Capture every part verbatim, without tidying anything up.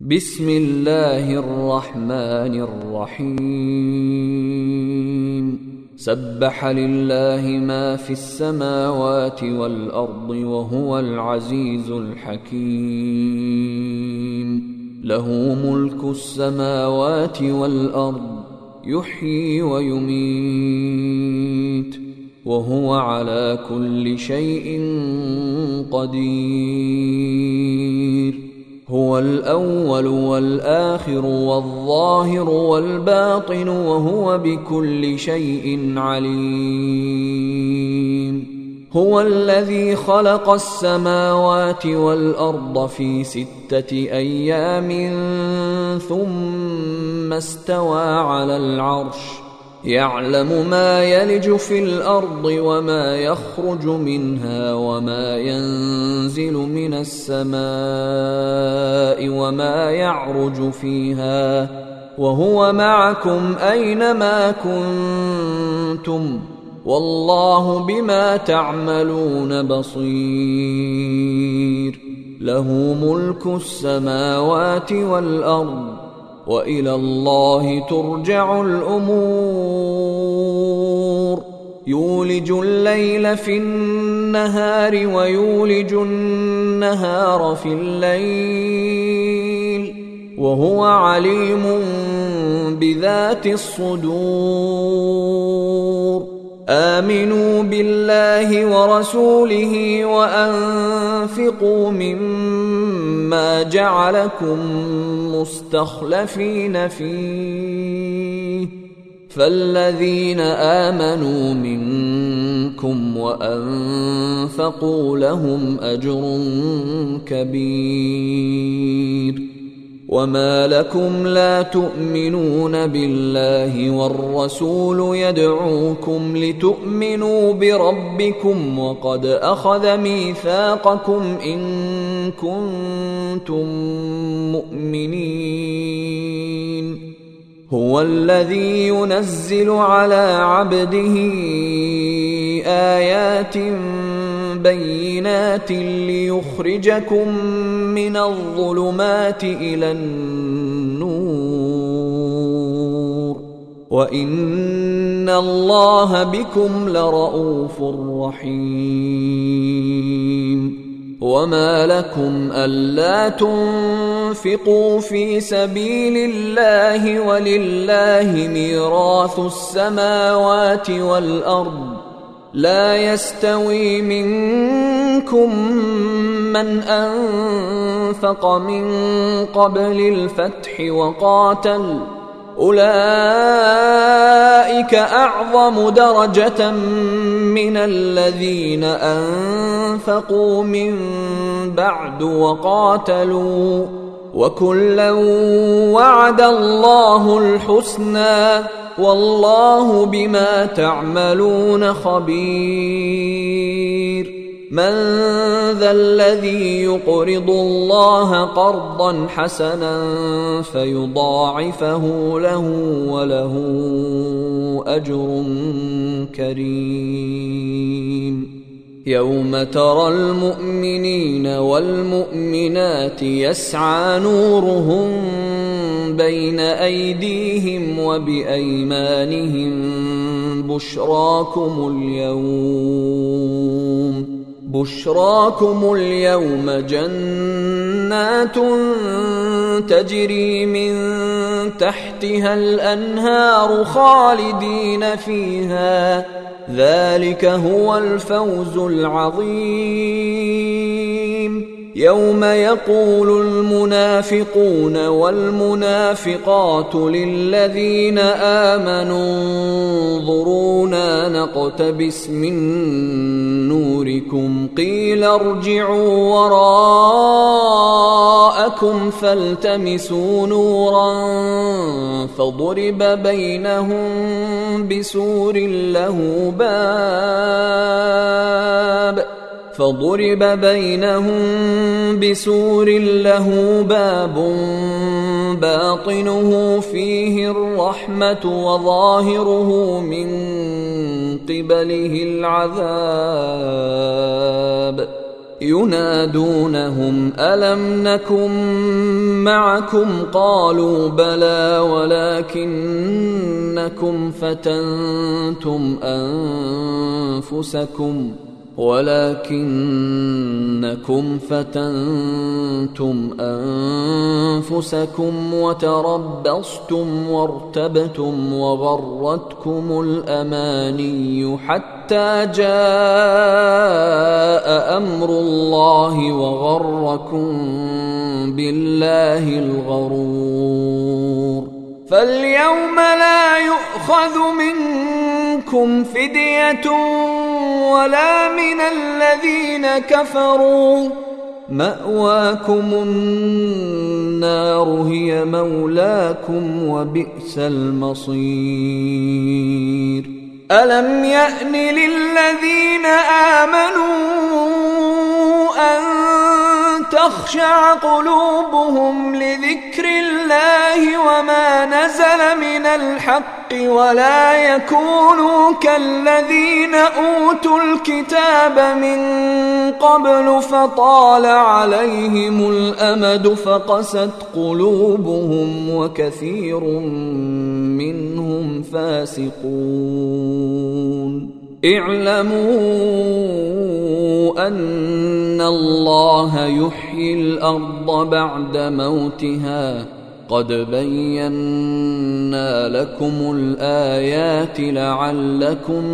بسم الله الرحمن الرحيم سبح لله ما في السماوات والأرض وهو العزيز الحكيم له ملك السماوات والأرض يحيي ويميت وهو على كل شيء قدير هو الأول والآخر والظاهر والباطن وهو بكل شيء عليم هو الذي خلق السماوات والأرض في ستة أيام ثم استوى على العرش يعلم ما يلج في الأرض وما يخرج منها وما ينزل من السماء وما يعرج فيها وهو معكم أينما كنتم والله بما تعملون بصير له ملك السماوات والأرض وإلى الله ترجع الأمور يولج الليل في النهار ويولج النهار في الليل وهو عليم بذات الصدور آمنوا بالله ورسوله وأنفقوا مما جعلكم مستخلفين فيه فالذين آمنوا منكم وأنفقوا لهم أجر كبير وما لكم لا تؤمنون بالله والرسول يدعوكم لتؤمنوا بربكم وقد أخذ ميثاقكم إن كنتم مؤمنين هو الذي ينزل على عبده آيات بينات ليخرجكم من الظلمات إلى النور وإن الله بكم لرؤوف رحيم وما لكم ألا تنفقوا في سبيل الله ولله ميراث السماوات والأرض لا يستوي منكم من أنفق من قبل الفتح وقاتل أولئك أعظم درجة من الذين أنفقوا من بعد وقاتلوا وكلا وعد الله الحسنى والله بما تعملون خبير من ذا الذي يقرض الله قرضا حسنا فيضاعفه له وله أجر كريم يوم ترى المؤمنين والمؤمنات يسعى نورهم بين أيديهم وبأيمانهم بشراكم اليوم بشراكم اليوم جنات تجري من تحتها الأنهار خالدين فيها ذلك هو الفوز العظيم يوم يقول المنافقون والمنافقات للذين آمنوا انظرونا نقتبس من نوركم قيل ارجعوا وراءكم فالتمسوا نورا فضرب بينهم بسور له باب فضرب بينهم بسور له باب باطنه فيه الرحمة وظاهره من قبله العذاب ينادونهم ألم نكن معكم قالوا بلى ولكنكم فتنتم أنفسكم ولكنكم فتنتم أنفسكم وتربصتم وارتبتم وغرتكم الأماني حتى جاء أمر الله وغركم بالله الغرور فاليوم لا يؤخذ منكم فدية ولا من الذين كفروا مأواكم النار هي مولاكم وبئس المصير ألم يأن للذين آمنوا أن تخشع قلوبهم لذكر الله وما نزل من الحق ولا يكونوا كالذين أوتوا الكتاب من قبل فطال عليهم الأمد فقست قلوبهم وكثير منهم فاسقون اعلموا أن الله يحيي الأرض بعد موتها قد بينا لكم الآيات لعلكم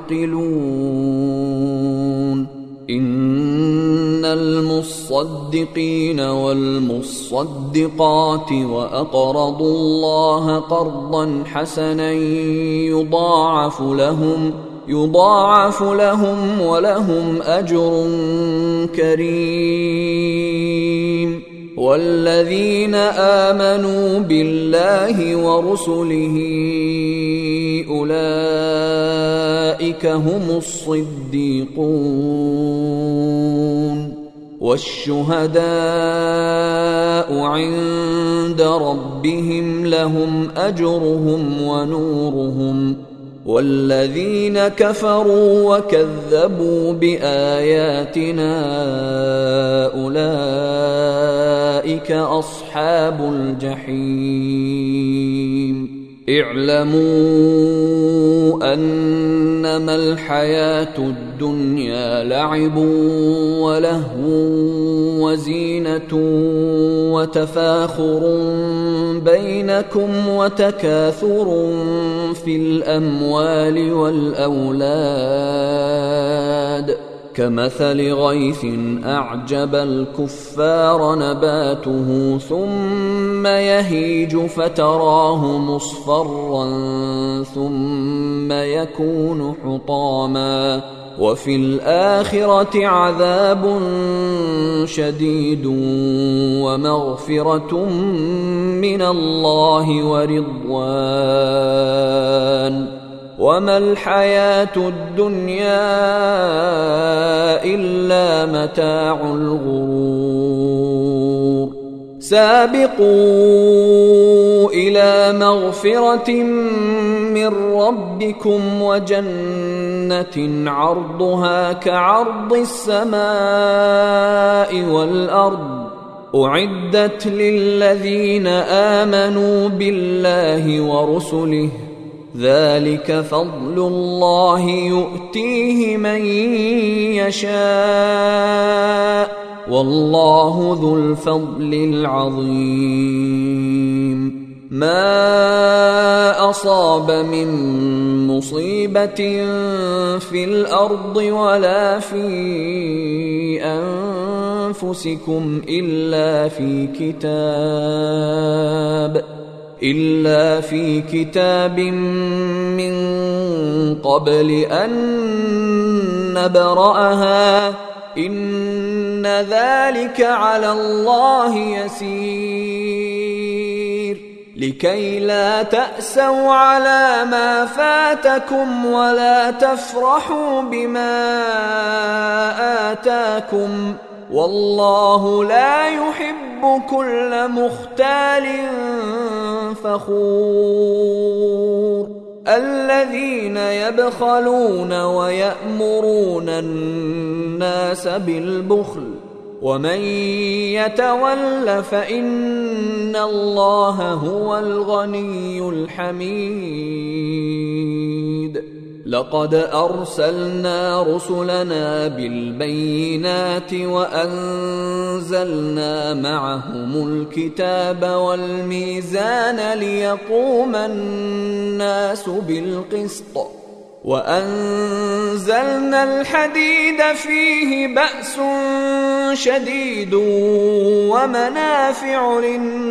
تعقلون إن المصدقين والمصدقات وأقرضوا الله قرضا حسنا يضاعف لهم يضاعف لهم ولهم أجر كريم والذين آمنوا بالله ورسله أولئك هم الصديقون والشهداء عند ربهم لهم أجرهم ونورهم والذين كفروا وكذبوا بآياتنا أولئك أصحاب الجحيم اعلموا أنما الحياة الدنيا لعب ولهو وزينة وتفاخر بينكم وتكاثر في الأموال والأولاد كمثل غيث أعجب الكفار نباته ثم يهيج فتراه مصفرا ثم يكون حطاما وفي الآخرة عذاب شديد ومغفرة من الله ورضوان وما الحياة الدنيا إلا متاع الغرور سابقوا إلى مغفرة من ربكم وجنة عرضها كعرض السماء والأرض أعدت للذين آمنوا بالله ورسله ذلك فضل الله يؤتيه من يشاء والله ذو الفضل العظيم ما أصاب من مصيبة في الأرض ولا في أنفسكم إلا في كتاب إلا في كتاب من قبل أن نبرأها إن ذلك على الله يسير لكي لا تأسوا على ما فاتكم ولا تفرحوا بما آتاكم والله لا يحب كل مختال فخور الذين يبخلون ويأمرون الناس الناس بالبخل ومن يتول فإن الله هو الغني الحميد. لقد أرسلنا رسلنا بالبينات وأنزلنا معهم الكتاب والميزان ليقوم الناس بالقسط وأنزلنا الحديد فيه بأس شديد ومنافع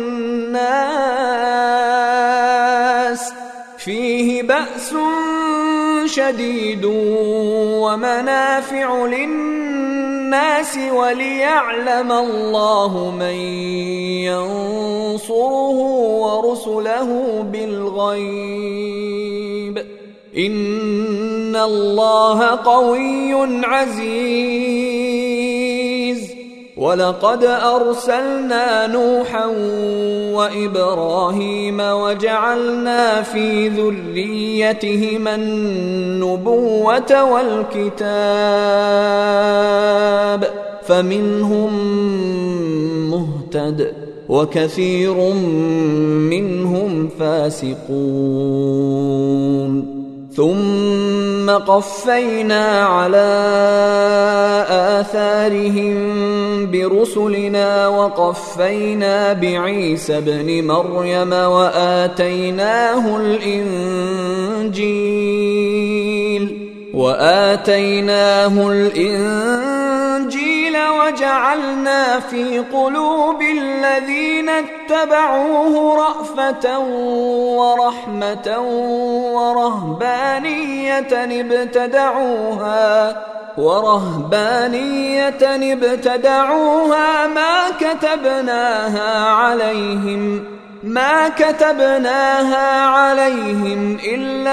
للناس فيه بأس شديد ومنافع للناس وليعلم الله من ينصره ورسله بالغيب إن الله قوي عزيز. ولقد أرسلنا نوحا وإبراهيم وجعلنا في ذريتهما النبوة والكتاب فمنهم مهتد وكثير منهم فاسقون. ثم قفينا على آثارهم برسلنا وقفينا بعيسى ابن مريم وآتيناه الإنجيل وآتيناه الإنجيل وجعلنا في قلوب الذين اتبعوه رأفة ورحمة ورهبانية ابتدعوها ورهبانية ابتدعوها ما كتبناها عليهم ما كتبناها عليهم إلا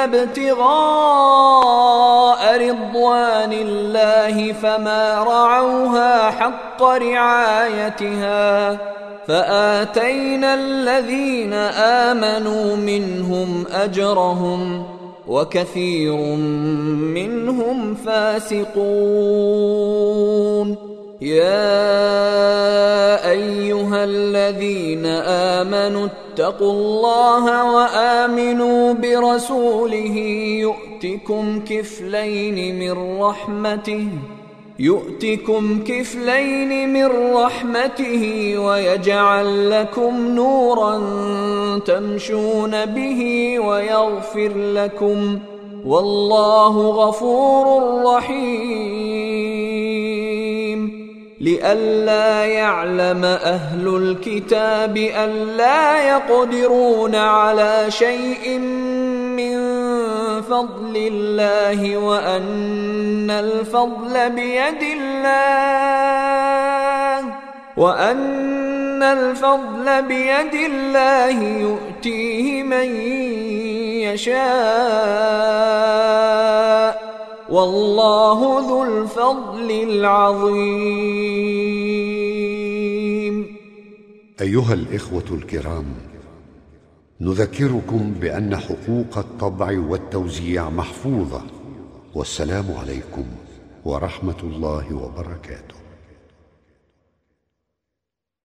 ابتغاء رضوان الله فما رعوها حق رعايتها فآتينا الذين آمنوا منهم أجرهم وكثير منهم فاسقون. يا أيها الذين آمنوا اتقوا الله وآمنوا برسوله يؤتكم كفلين من رحمته يؤتكم كفلين من رحمته ويجعل لكم نورا تمشون به ويغفر لكم والله غفور رحيم. لئلا يعلم أهل الكتاب ألا يقدرون على شيء من فضل الله وأن الفضل بيد الله وأن الفضل بيد الله يؤتيه من يشاء والله ذو الفضل العظيم. أيها الإخوة الكرام، نذكركم بأن حقوق الطبع والتوزيع محفوظة. والسلام عليكم ورحمة الله وبركاته.